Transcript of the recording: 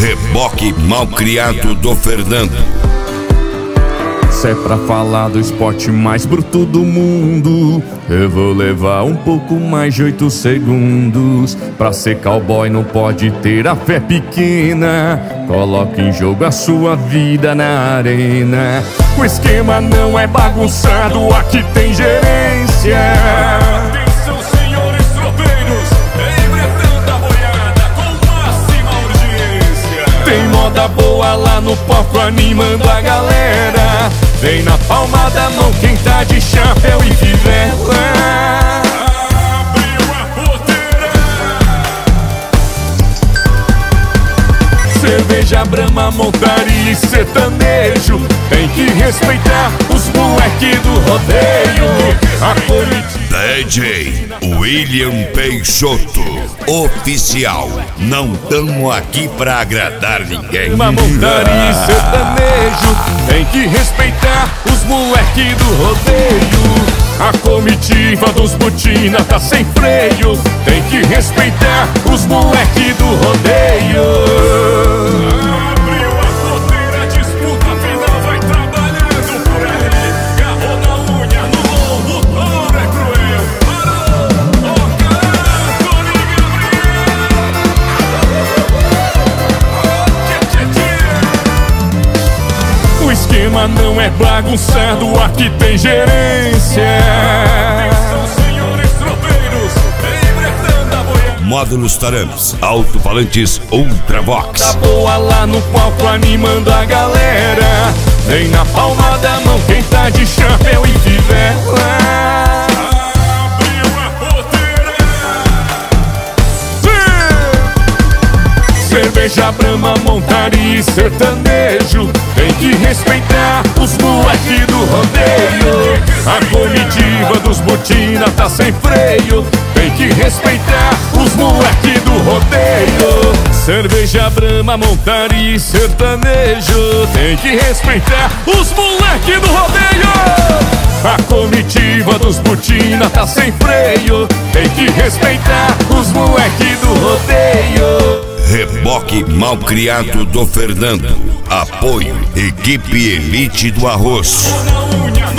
Reboque Malcriado do Fernando. Se é pra falar do esporte mais bruto do mundo, eu vou levar um pouco mais de 8 segundos. Pra ser cowboy não pode ter a fé pequena. Coloque em jogo a sua vida na arena. O esquema não é bagunçado, aqui tem gerência. Atenção, senhores tropeiros, embretando a boiada com máxima urgência. Tem moda boa lá no palco animando a galera. Vem na palma da mão quem tá de chapéu e fivela. Abriu a porteira. Cerveja, Brahma, montaria e sertanejo. Tem que respeitar os moleque do rodeio. A comitiva DJ William Peixoto, oficial. Não tamo aqui pra agradar ninguém. uma montaria e sertanejo. Tem que respeitar os moleque do rodeio. A comitiva dos Butina tá sem freio. Tem que respeitar os moleque do rodeio. Abriu a porteira, disputa final vai trabalhando por aí. Garrou na unha, no lombo, touro é cruel. Parou, Antônio Gabriel. O esquema não é bagunçado, aqui tem gerência. Atenção, senhores tropeiros, embretando a boiada. Módulos Tarames, alto-falantes Ultravox. Tá boa lá no palco animando a galera. Vem na palma da mão quem tá de chapéu e fivela. Abriu a porteira. Cerveja, Brahma, montaria e sertanejo. Tem que respeitar os moleque do rodeio. A comitiva dos Butina tá sem freio. Tem que respeitar os moleque do rodeio. Cerveja, Brahma, montaria e sertanejo. Tem que respeitar os moleque do rodeio. A comitiva dos Butina tá sem freio. Tem que respeitar os moleque do rodeio. Reboque Malcriado do Fernando. Apoio Equipe Elite do Arroz. Na unha,